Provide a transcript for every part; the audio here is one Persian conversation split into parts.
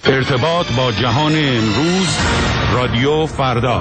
ارتباط با جهان امروز، رادیو فردا.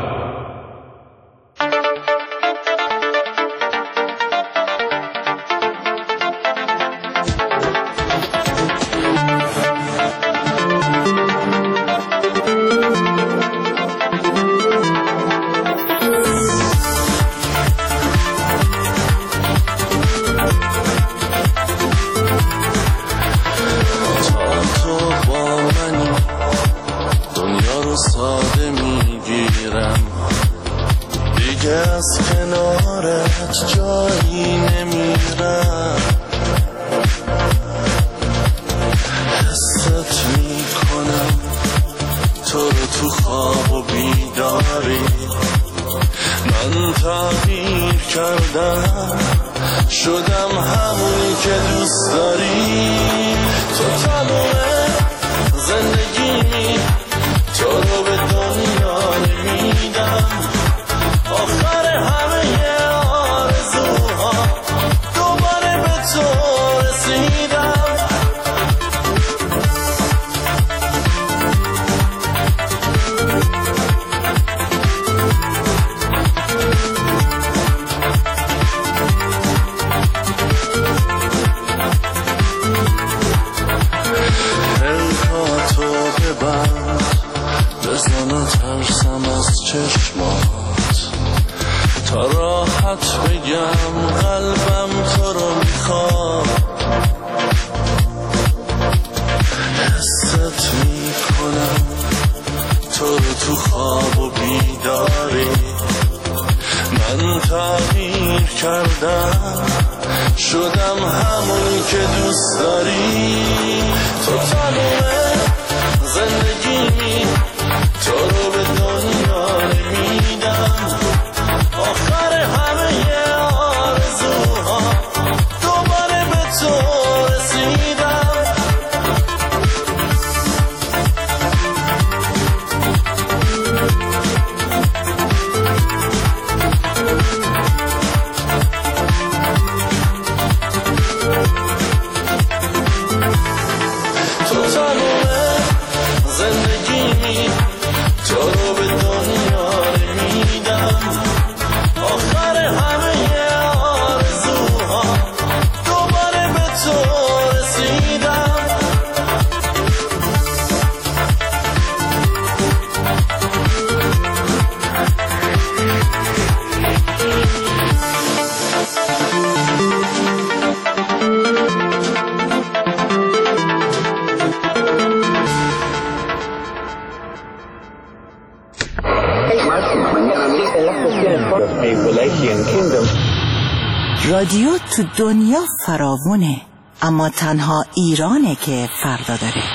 رادیو تو دنیا فراوونه، اما تنها ایرانه که فردا داره.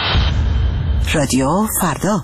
رادیو فردا.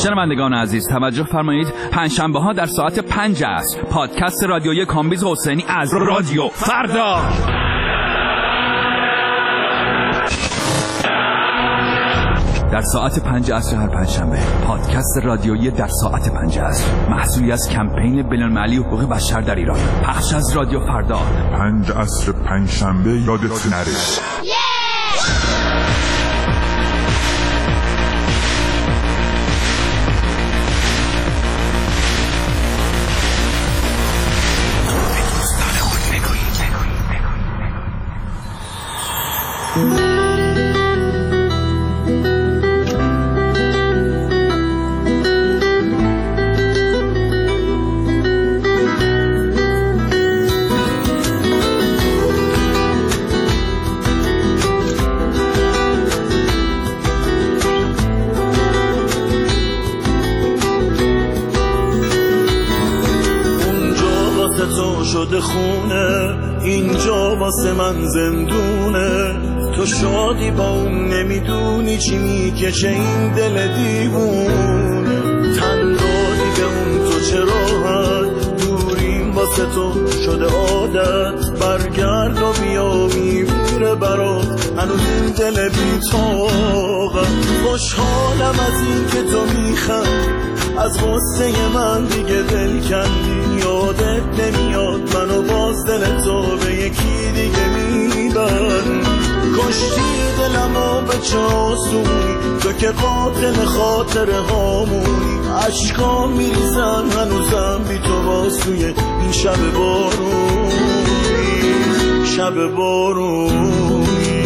شنوندگان عزیز توجه فرمایید، پنجشنبه ها در ساعت 5 عصر پادکست رادیویی کامبیز حسینی از رادیو فردا در ساعت 5 عصر هر پنجشنبه. پادکست رادیویی در ساعت 5 عصر محصولی از کمپین بین‌المللی حقوق بشر در ایران، پخش از رادیو فردا. 5 عصر پنجشنبه یادت نره. شده خونه، اینجا واسه من زندونه. تو شادی با اون نمیدونی چی میکشه این دل دیوونه. تن دادی به اون تو چه راحت، دوریم واسه تو شده عادت. برگرد و بیا میمیره برات هنوز این دل بی‌طاقت. خوشحالم از این که تو میخندی، از غصه من دیگه دل کندی. یادت نمیاد منو باز دل تو به یکی دیگه میبرد. کشتی دلمو به چه آسونی، تو که قاتل خاطره هامونی. عشقام میریزن هنوزم بی تو واسوی این شب بارونی، شب بارونی.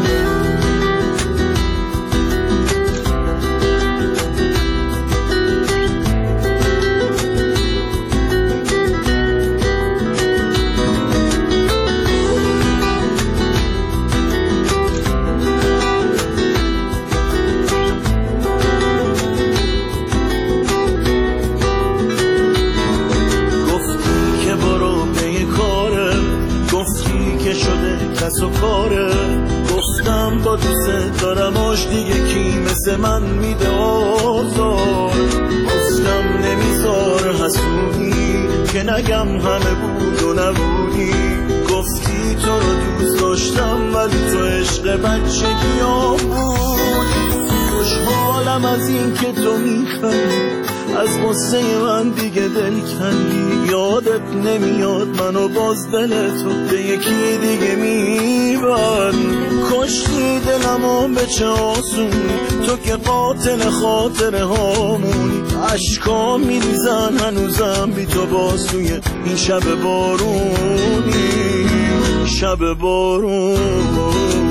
کس و کاره، گفتم با دوست دارمش دیگه کی مثل من میده آزار. گفتم نمیذار حسودی که نگم همه بود و نبودی. گفتی تو رو دوست داشتم ولی تو عشق بچگیام بود. خوشحالم از این که تو میخندی، از غصه من دیگه دل کندی. یادت نمیاد منو باز دل تو به یکی دیگه میبرد. کشتی دلمو به چه آسونی، تو که قاتل خاطره هامونی. عشقام میریزن هنوزم بی تو باز توی این شب بارونی، شب بارونی.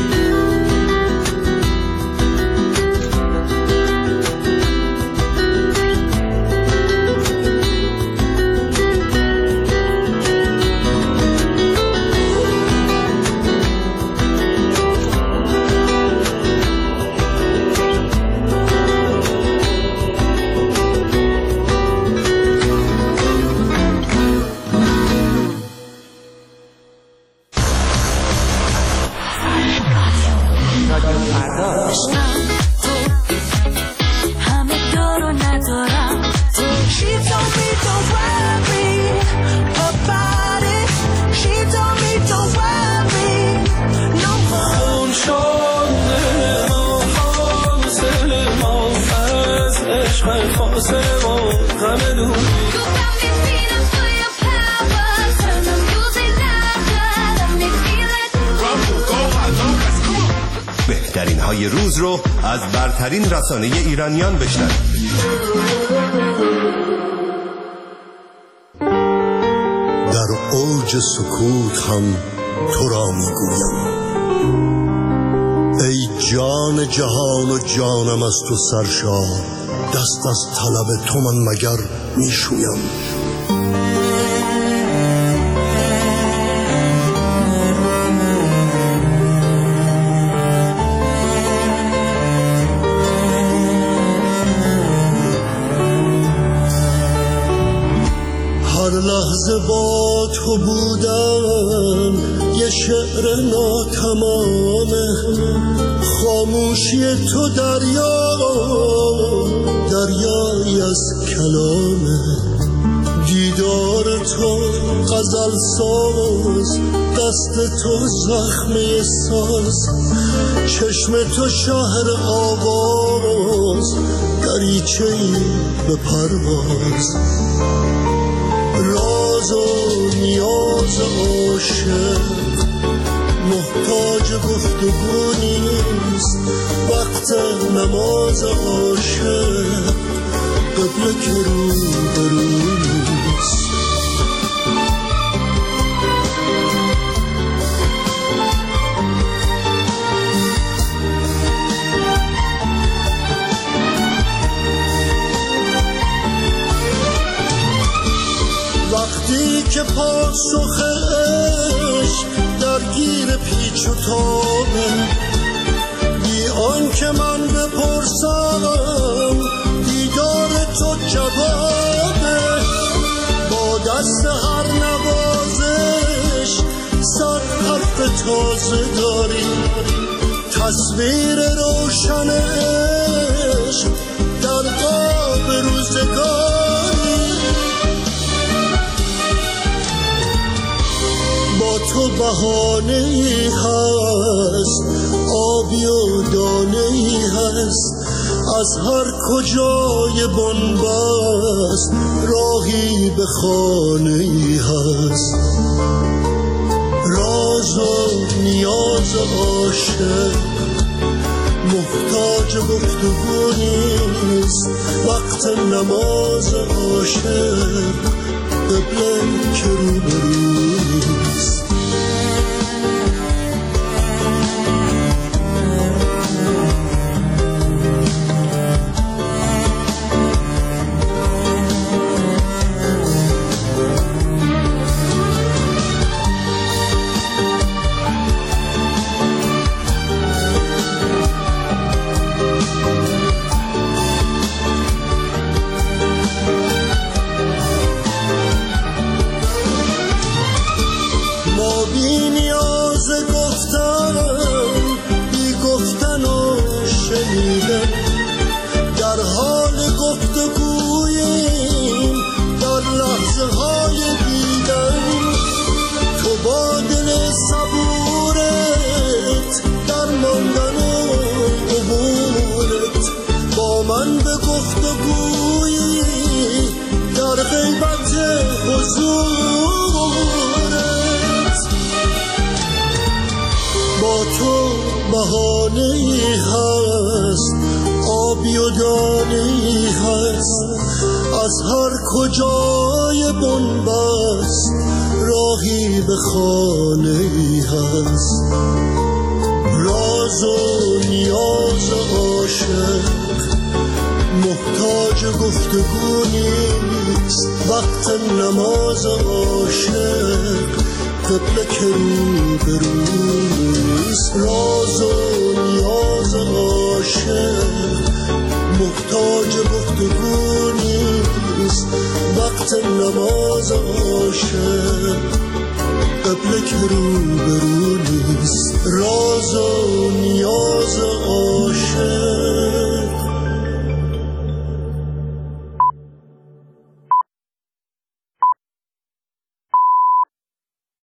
بهترین های روز رو از برترین رسانه ایرانیان بشنوید. در اوج سکوت هم تو را میگویم، ای جان جهان و جانم از تو سرشار. دست از طلب تو من مگر میشویم. هر لحظه با تو بودم یه شعر ناتمامه. خاموشی تو دریا از کلامه، دیدار تو غزل ساز، دست تو زخمه ساز، چشم تو شهر آواز، دریچه‌ای به پرواز. راز و نیاز عاشق محتاج گفتگو نیست، وقت نماز عاشق قبله که رو برو نیست. وقتی که پاسخ عشق درگیر پیچ و تابه، بی آن که من بپرسم دیدار تو جوابه. با دست هر نوازش صد حرف تازه داری، تصویر روشن عشق در قاب روزگاری. با تو بهانه‌ای هست، آبی و دانه‌ای هست، از هر کجای بنبست راهی به خانه‌ای هست. راز و نیاز عاشق محتاج گفتگو نیست، وقت نماز عاشق قبله که روبرو نیست. در حال گفتگوییم، در لحظه های دیدن، تو با دل صبورت در ماندن و عبورت، با من به گفتگویی در غیبت حضورت. با تو بهانه‌ای هست، آبی و دانه‌ای هست، از هر کجای بنبست راهی به خانه‌ای هست. راز و نیاز عاشق محتاج گفتگو نیست، وقت نماز عاشق قبله که رو برو